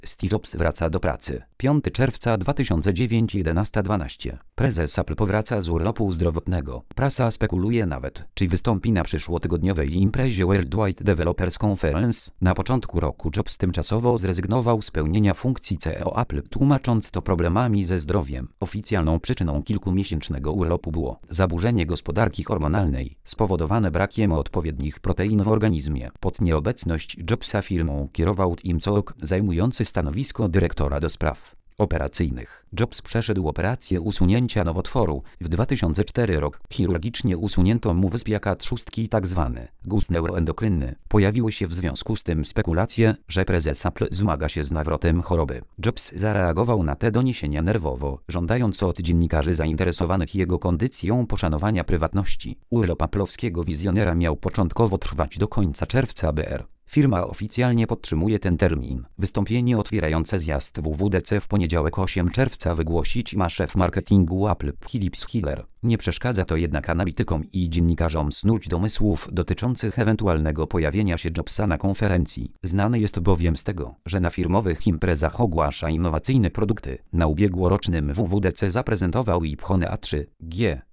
Steve Jobs wraca do pracy. 5 czerwca 2009 11:12. Prezes Apple powraca z urlopu zdrowotnego. Prasa spekuluje nawet, czy wystąpi na przyszłotygodniowej imprezie Worldwide Developers Conference. Na początku roku Jobs tymczasowo zrezygnował z pełnienia funkcji CEO Apple, tłumacząc to problemami ze zdrowiem. Oficjalną przyczyną kilkumiesięcznego urlopu było zaburzenie gospodarki hormonalnej, spowodowane brakiem odpowiednich protein w organizmie. Pod nieobecność Jobsa firmą kierował Tim Cook, zajmujący stanowisko dyrektora do spraw operacyjnych. Jobs przeszedł operację usunięcia nowotworu. W 2004 rok chirurgicznie usunięto mu wyspiaka trzustki, tzw. guz neuroendokrynny. Pojawiły się w związku z tym spekulacje, że prezes Apple zmaga się z nawrotem choroby. Jobs zareagował na te doniesienia nerwowo, żądając od dziennikarzy zainteresowanych jego kondycją poszanowania prywatności. Urlop apple'owskiego wizjonera miał początkowo trwać do końca czerwca br. Firma oficjalnie podtrzymuje ten termin. Wystąpienie otwierające zjazd WWDC w poniedziałek 8 czerwca wygłosić ma szef marketingu Apple Philip Schiller. Nie przeszkadza to jednak analitykom i dziennikarzom snuć domysłów dotyczących ewentualnego pojawienia się Jobsa na konferencji. Znany jest bowiem z tego, że na firmowych imprezach ogłasza innowacyjne produkty. Na ubiegłorocznym WWDC zaprezentował iPhone A3G.